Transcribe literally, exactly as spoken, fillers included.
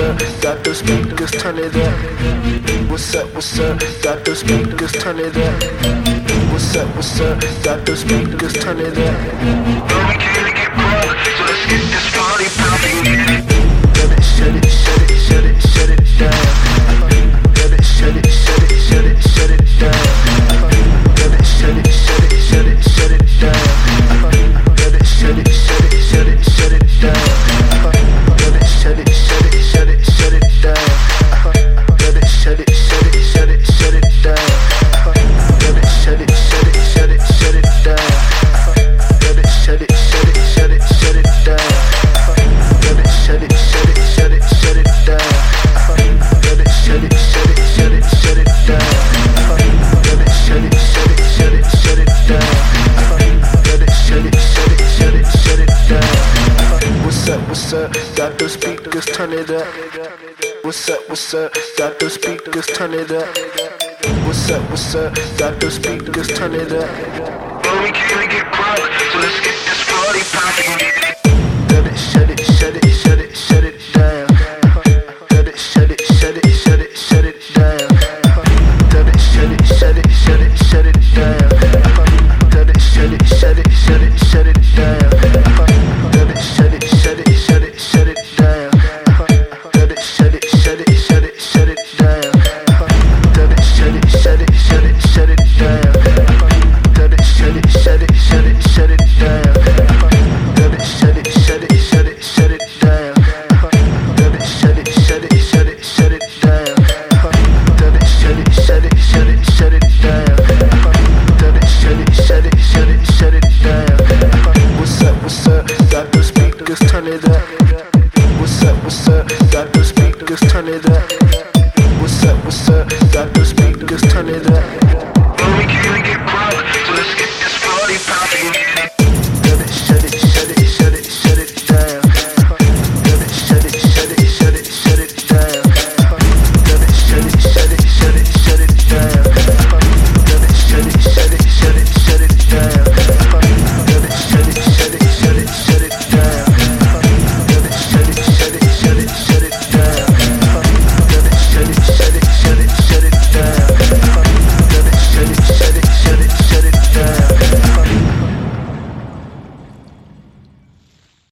up? Got those speakers, turn it up. What's up, what's up? Got those speakers, turn it up. What's up, what's up? Got those speakers, turn it up. Girl, we came to get broke, so let's get this party popping. Shut it, shut it, shut it, shut it, shut it down. Shut it, shut it, shut it, shut it, shut it down. Shut it, shut it, shut it, shut it, shut it down. Shut it, shut it, shut it, shut it, shut it down. Shut it, shut it, shut it, shut it, shut it down. Shut it, shut it, shut it, shut it, shut it down. Shut it, shut it, shut it, shut it, shut it down. Shut it, shut it, shut it, shut it, shut it down. Shut it, shut it, shut it, shut it, shut it down. Shut it, shut it, shut it, shut it, shut it down. Shut it, shut it, shut it, shut it, shut it down. Shut it, shut it, shut it, shut it, shut it down. What's up, what's up? Got those speakers, turn it up. What's up, what's up? Got those speakers, turn it up. What's up, what's up? Got those speakers, turn it up. Girl, we came to get broke, so let's get this party popping. Shut it, shut it, shut it, shut it, shut it down. Shut it, shut it, shut it, shut it, shut it down. Shut it, shut it, shut it, shut it, shut it down. Shut it, shut it, shut it, shut it, shut it down. Shut it, shut it, shut it, shut it, shut it down. Shut it, shut it, shut it, shut it, shut it down. Shut it, shut it, shut it, shut it, shut it down. Shut it, shut it, shut it, shut it, shut it down. Shut it, shut it, shut it, shut it, shut it down. Shut it, shut it, shut it, shut it, shut it down. Shut it, shut it, shut it, shut it, shut it down. Shut it, shut it, shut it, shut it, shut it down. What's up, what's up? Got those speakers, turn it up. What's up, what's up? Got those speakers, turn it up.